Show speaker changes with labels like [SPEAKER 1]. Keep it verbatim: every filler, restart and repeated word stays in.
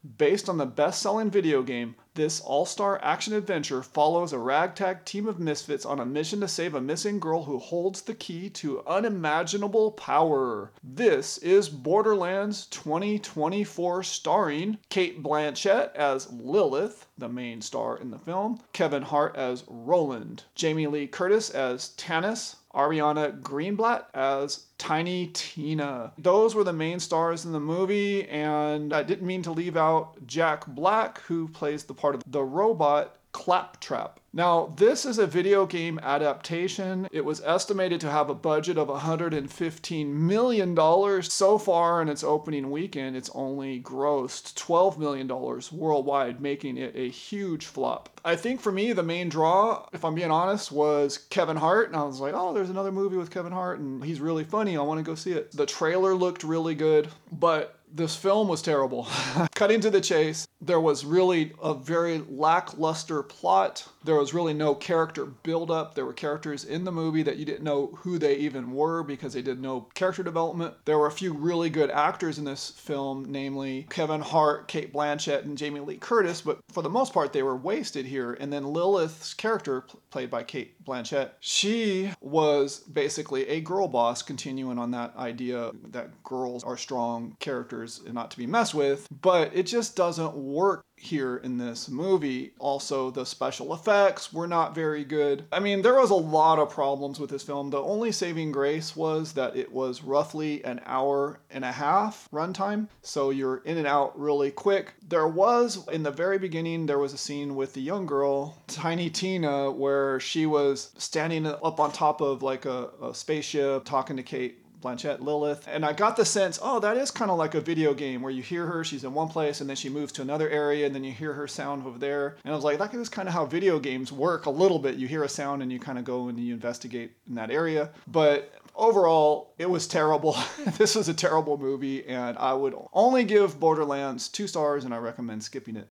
[SPEAKER 1] Based on the best-selling video game, this all-star action-adventure follows a ragtag team of misfits on a mission to save a missing girl who holds the key to unimaginable power. This is Borderlands twenty twenty-four, starring Cate Blanchett as Lilith, the main star in the film, Kevin Hart as Roland, Jamie Lee Curtis as Tannis, Ariana Greenblatt as Tiny Tina. Those were the main stars in the movie, and I didn't mean to leave out Jack Black, who plays the part of the robot Claptrap. Now, this is a video game adaptation. It was estimated to have a budget of one hundred fifteen million dollars. So far in its opening weekend, it's only grossed twelve million dollars worldwide, making it a huge flop. I think for me, the main draw, if I'm being honest, was Kevin Hart. And I was like, oh, there's another movie with Kevin Hart, and he's really funny. I want to go see it. The trailer looked really good, but this film was terrible. Cutting to the chase, there was really a very lackluster plot. There was really no character buildup. There were characters in the movie that you didn't know who they even were because they did no character development. There were a few really good actors in this film, namely Kevin Hart, Cate Blanchett, and Jamie Lee Curtis, but for the most part, they were wasted here. And then Lilith's character, played by Cate Blanchett, she was basically a girl boss, continuing on that idea that girls are strong characters and not to be messed with, but it just doesn't work here in this movie. Also, the special effects were not very good. I mean, there was a lot of problems with this film. The only saving grace was that it was roughly an hour and a half runtime, so you're in and out really quick. There was, in the very beginning, there was a scene with the young girl, Tiny Tina, where she was standing up on top of like a, a spaceship talking to Cate Blanchett, Lilith, and I got the sense, oh, that is kind of like a video game where you hear her, she's in one place, and then she moves to another area, and then you hear her sound over there. And I was like, that is kind of how video games work a little bit. You hear a sound and you kind of go and you investigate in that area. But overall, it was terrible. This was a terrible movie, and I would only give Borderlands two stars, and I recommend skipping it.